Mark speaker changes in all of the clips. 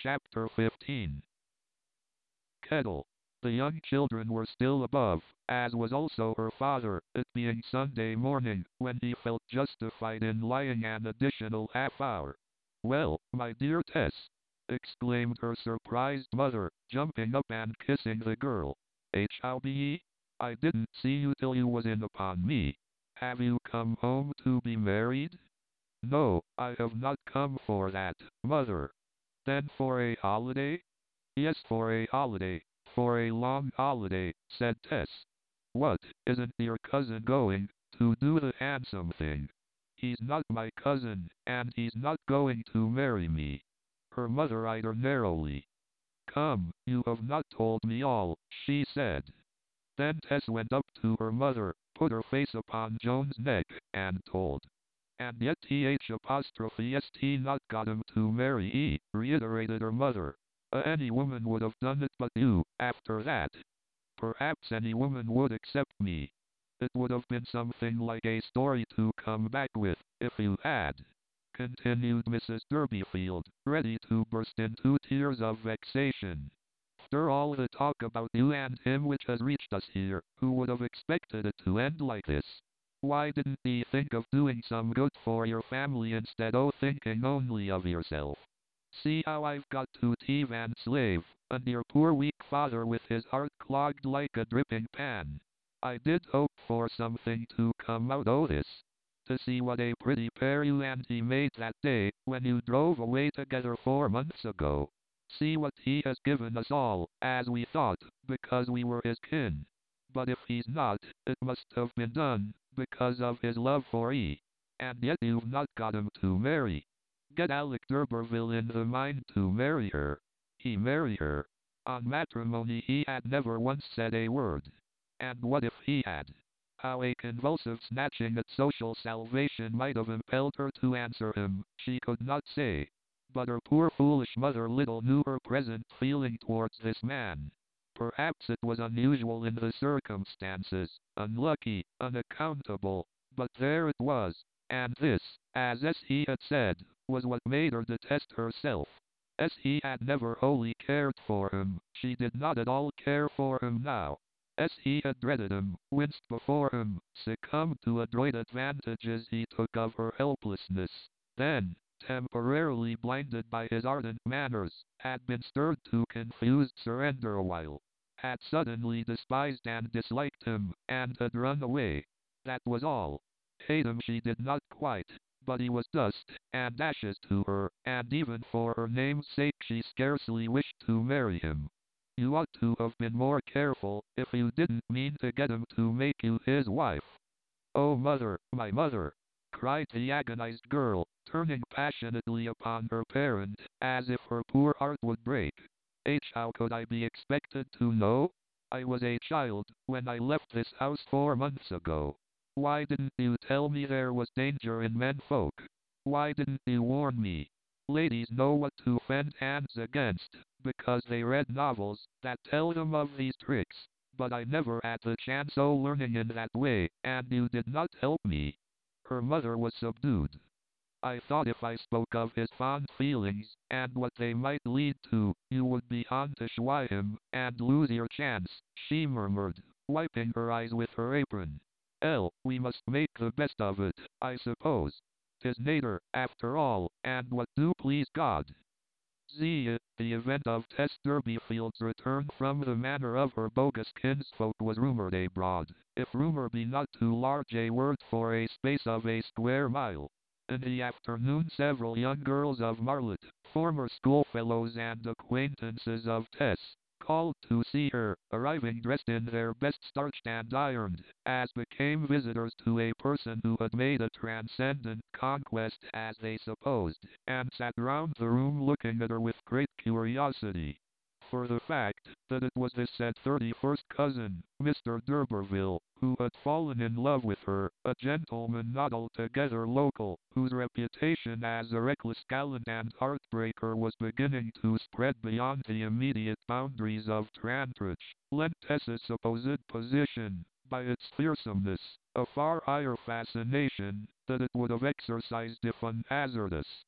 Speaker 1: Chapter 15. Kettle. The young children were still above, as was also her father, it being Sunday morning, when he felt justified in lying an additional half-hour. "Well, my dear Tess," exclaimed her surprised mother, jumping up and kissing the girl. "How be ye? I didn't see you till you was in upon me. Have you come home to be married?" "No, I have not come for that, mother." "Then for a holiday?" "Yes, for a holiday, for a long holiday," said Tess. "What, isn't your cousin going to do the handsome thing?" "He's not my cousin, and he's not going to marry me." Her mother eyed her narrowly. "Come, you have not told me all," she said. Then Tess went up to her mother, put her face upon Joan's neck, and told. "And yet th' not got him to marry reiterated her mother. Any woman would have done it but you, after that." "Perhaps any woman would except me. It would have been something like a story to come back with, if you had," continued Mrs. Durbeyfield, ready to burst into tears of vexation. "After all the talk about you and him which has reached us here, who would have expected it to end like this? Why didn't ye think of doing some good for your family instead o' thinking only of yourself? See how I've got to thieve and slave, and your poor weak father with his heart clogged like a dripping pan. I did hope for something to come out o' this. To see what a pretty pair you and he made that day, when you drove away together 4 months ago. See what he has given us all, as we thought, because we were his kin. But if he's not, it must have been done, because of his love for ye. And yet you've not got him to marry. Get Alec d'Urberville in the mind to marry her. He marry her. On matrimony he had never once said a word. And what if he had? How a convulsive snatching at social salvation might have impelled her to answer him, she could not say. But her poor foolish mother little knew her present feeling towards this man. Perhaps it was unusual in the circumstances, unlucky, unaccountable, but there it was, and this, as he had said, was what made her detest herself. As he had never wholly cared for him, she did not at all care for him now. As he had dreaded him, winced before him, succumbed to adroit advantages he took of her helplessness, then, temporarily blinded by his ardent manners, had been stirred to confused surrender awhile, had suddenly despised and disliked him, and had run away. That was all. Hate him she did not quite, but he was dust and ashes to her, and even for her name's sake she scarcely wished to marry him. You ought to have been more careful, if you didn't mean to get him to make you his wife. "Oh, mother, my mother!" cried the agonized girl, turning passionately upon her parent, as if her poor heart would break. How could I be expected to know? I was a child, when I left this house 4 months ago. Why didn't you tell me there was danger in menfolk? Why didn't you warn me? Ladies know what to fend hands against, because they read novels that tell them of these tricks. But I never had the chance o' learning in that way, and you did not help me." Her mother was subdued. "I thought if I spoke of his fond feelings, and what they might lead to, you would be on to shwy him, and lose your chance," she murmured, wiping her eyes with her apron. We must make the best of it, I suppose. 'Tis nater, after all, and what do please God." The event of Tess Durbeyfield's return from the manor of her bogus kinsfolk was rumoured abroad, if rumour be not too large a word for a space of a square mile. In the afternoon several young girls of Marlott, former schoolfellows and acquaintances of Tess, called to see her, arriving dressed in their best starched and ironed, as became visitors to a person who had made a transcendent conquest as they supposed, and sat round the room looking at her with great curiosity. For the fact that it was his said 31st cousin, Mr. d'Urberville, who had fallen in love with her, a gentleman not altogether local, whose reputation as a reckless gallant and heartbreaker was beginning to spread beyond the immediate boundaries of Trantridge, lent Tess's supposed position, by its fearsomeness, a far higher fascination than it would have exercised if unhazardous.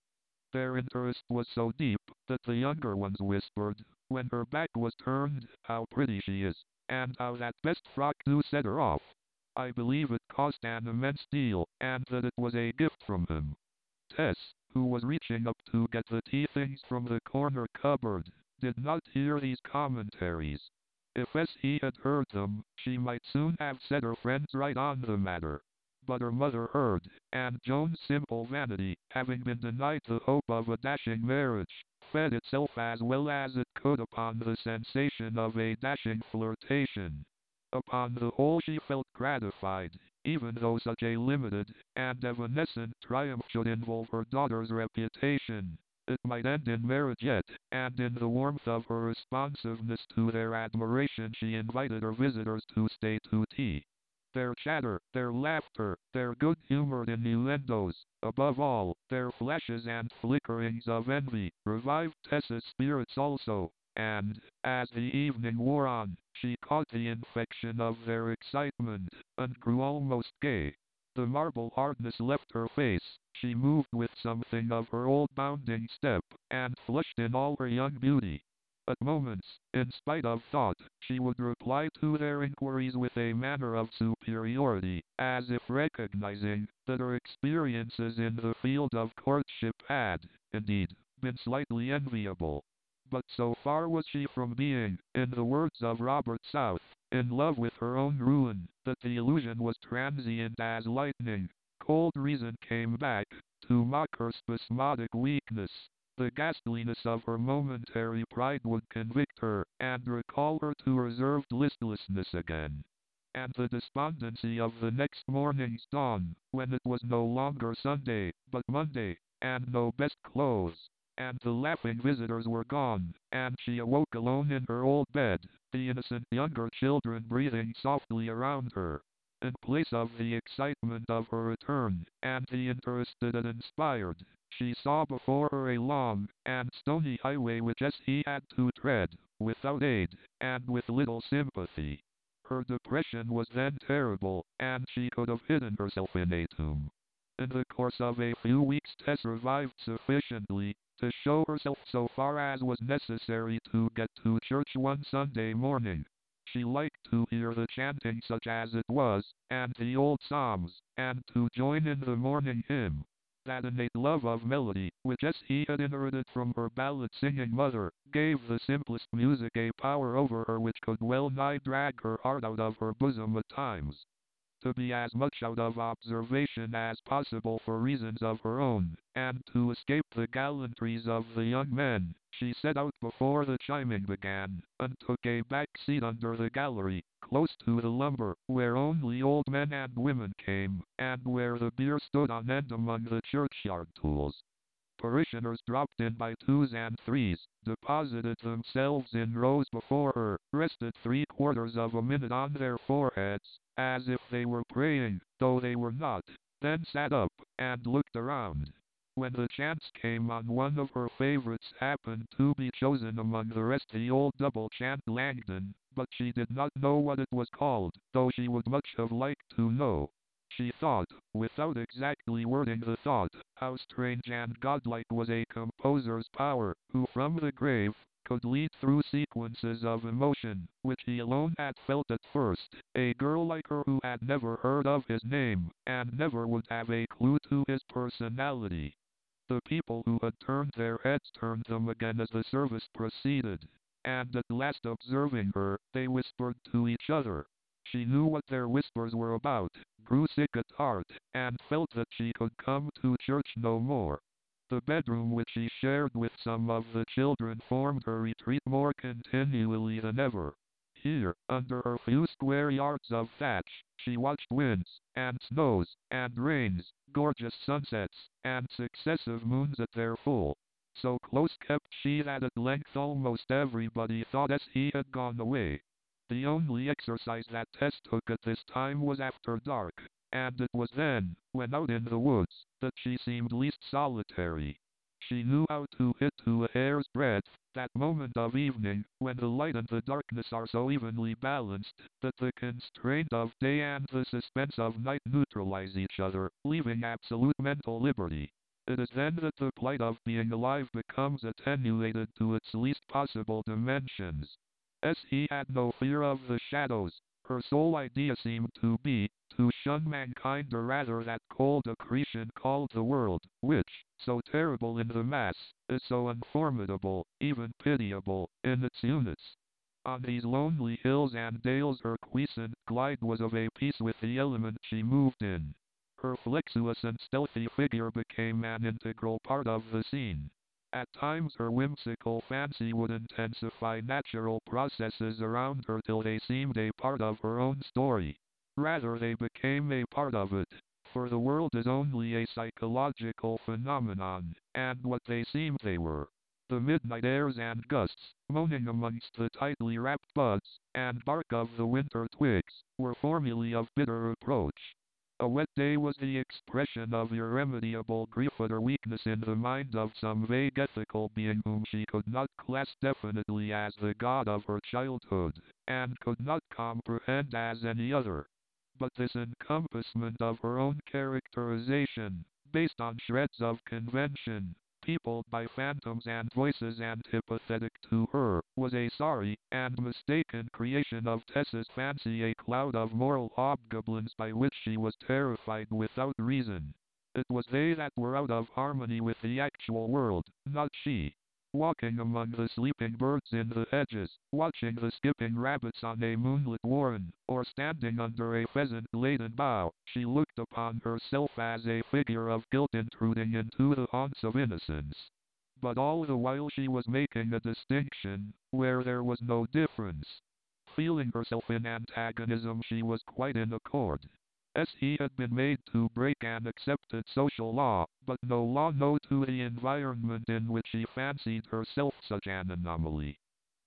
Speaker 1: Their interest was so deep that the younger ones whispered, when her back was turned, how pretty she is, and how that best frock do set her off. I believe it cost an immense deal, and that it was a gift from him. Tess, who was reaching up to get the tea things from the corner cupboard, did not hear these commentaries. If S.E. had heard them, she might soon have set her friends right on the matter. But her mother heard, and Joan's simple vanity, having been denied the hope of a dashing marriage, fed itself as well as it could upon the sensation of a dashing flirtation. Upon the whole she felt gratified, even though such a limited and evanescent triumph should involve her daughter's reputation. It might end in marriage yet, and in the warmth of her responsiveness to their admiration she invited her visitors to stay to tea. Their chatter, their laughter, their good-humored innuendos, above all, their flashes and flickerings of envy, revived Tessa's spirits also, and, as the evening wore on, she caught the infection of their excitement, and grew almost gay. The marble hardness left her face, she moved with something of her old bounding step, and flushed in all her young beauty. At moments, in spite of thought, she would reply to their inquiries with a manner of superiority, as if recognizing that her experiences in the field of courtship had, indeed, been slightly enviable. But so far was she from being, in the words of Robert South, in love with her own ruin, that the illusion was transient as lightning. Cold reason came back, to mock her spasmodic weakness. The ghastliness of her momentary pride would convict her, and recall her to reserved listlessness again. And the despondency of the next morning's dawn, when it was no longer Sunday, but Monday, and no best clothes, and the laughing visitors were gone, and she awoke alone in her old bed, the innocent younger children breathing softly around her. In place of the excitement of her return, and the interest that it inspired, she saw before her a long and stony highway which he had to tread, without aid, and with little sympathy. Her depression was then terrible, and she could have hidden herself in a tomb. In the course of a few weeks Tess revived sufficiently to show herself so far as was necessary to get to church one Sunday morning. She liked to hear the chanting such as it was, and the old psalms, and to join in the morning hymn. That innate love of melody, which he had inherited from her ballad-singing mother, gave the simplest music a power over her which could well nigh drag her heart out of her bosom at times. To be as much out of observation as possible for reasons of her own, and to escape the gallantries of the young men, she set out before the chiming began, and took a back seat under the gallery, close to the lumber, where only old men and women came, and where the bier stood on end among the churchyard tools. Parishioners dropped in by twos and threes, deposited themselves in rows before her, rested 3/4 of a minute on their foreheads, as if they were praying, though they were not, then sat up, and looked around. When the chance came on, one of her favorites happened to be chosen among the rest, the old double chant Langdon, but she did not know what it was called, though she would much have liked to know. She thought, without exactly wording the thought, how strange and godlike was a composer's power, who from the grave could lead through sequences of emotion, which he alone had felt at first, a girl like her who had never heard of his name, and never would have a clue to his personality. The people who had turned their heads turned them again as the service proceeded, and at last observing her, they whispered to each other. She knew what their whispers were about, grew sick at heart, and felt that she could come to church no more. The bedroom which she shared with some of the children formed her retreat more continually than ever. Here, under her few square yards of thatch, she watched winds, and snows, and rains, gorgeous sunsets, and successive moons at their full. So close kept she that at length almost everybody thought he had gone away. The only exercise that Tess took at this time was after dark, and it was then, when out in the woods, that she seemed least solitary. She knew how to hit to a hair's breadth that moment of evening, when the light and the darkness are so evenly balanced, that the constraint of day and the suspense of night neutralize each other, leaving absolute mental liberty. It is then that the plight of being alive becomes attenuated to its least possible dimensions. As he had no fear of the shadows, her sole idea seemed to be to shun mankind, or rather that cold accretion called the world, which, so terrible in the mass, is so unformidable, even pitiable, in its units. On these lonely hills and dales her quiescent glide was of a piece with the element she moved in. Her flexuous and stealthy figure became an integral part of the scene. At times her whimsical fancy would intensify natural processes around her till they seemed a part of her own story. Rather, they became a part of it, for the world is only a psychological phenomenon, and what they seemed they were. The midnight airs and gusts, moaning amongst the tightly wrapped buds and bark of the winter twigs, were formulae of bitter reproach. A wet day was the expression of irremediable grief or weakness in the mind of some vague ethical being whom she could not class definitely as the God of her childhood, and could not comprehend as any other. But this encompassment of her own characterization, based on shreds of convention, peopled by phantoms and voices antipathetic to her, was a sorry and mistaken creation of Tessa's fancy, a cloud of moral hobgoblins by which she was terrified without reason. It was they that were out of harmony with the actual world, not she. Walking among the sleeping birds in the hedges, watching the skipping rabbits on a moonlit warren, or standing under a pheasant-laden bough, she looked upon herself as a figure of guilt intruding into the haunts of innocence. But all the while she was making a distinction, where there was no difference. Feeling herself in antagonism, she was quite in accord. As he had been made to break an accepted social law, but no law known to the environment in which she fancied herself such an anomaly.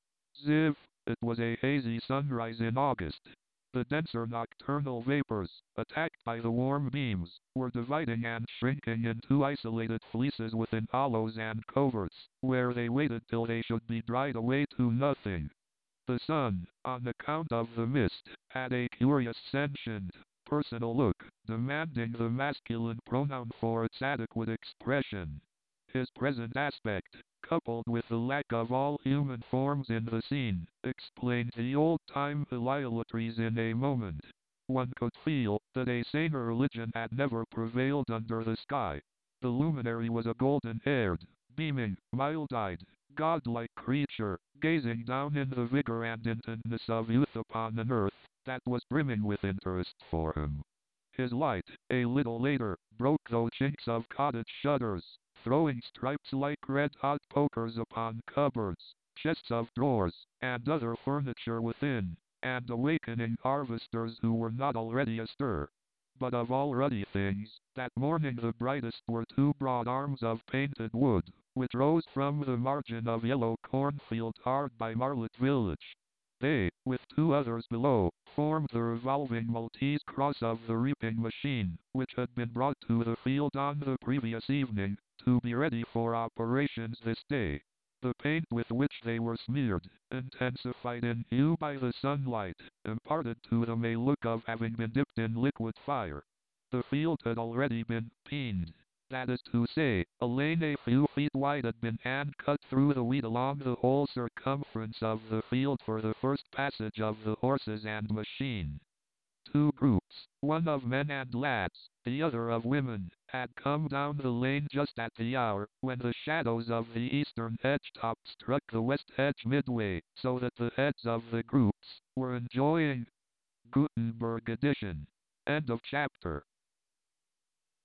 Speaker 1: Ziv, it was a hazy sunrise in August. The denser nocturnal vapors, attacked by the warm beams, were dividing and shrinking into isolated fleeces within hollows and coverts, where they waited till they should be dried away to nothing. The sun, on account of the mist, had a curious sentient, personal look, demanding the masculine pronoun for its adequate expression. His present aspect, coupled with the lack of all human forms in the scene, explained the old-time heliolatries in a moment. One could feel that a saner religion had never prevailed under the sky. The luminary was a golden-haired, beaming, mild-eyed, godlike creature, gazing down in the vigor and intentness of youth upon an earth that was brimming with interest for him. His light, a little later, broke those chinks of cottage shutters, throwing stripes like red-hot pokers upon cupboards, chests of drawers, and other furniture within, and awakening harvesters who were not already astir. But of all ruddy things, that morning the brightest were two broad arms of painted wood, which rose from the margin of yellow cornfield hard by Marlet village. They, with two others below, formed the revolving Maltese cross of the reaping machine, which had been brought to the field on the previous evening, to be ready for operations this day. The paint with which they were smeared, intensified in hue by the sunlight, imparted to them a look of having been dipped in liquid fire. The field had already been peened. That is to say, a lane a few feet wide had been hand-cut through the wheat along the whole circumference of the field for the first passage of the horses and machine. Two groups, one of men and lads, the other of women, had come down the lane just at the hour when the shadows of the eastern hedge-top struck the west hedge midway, so that the heads of the groups were enjoying Gutenberg edition. End of chapter.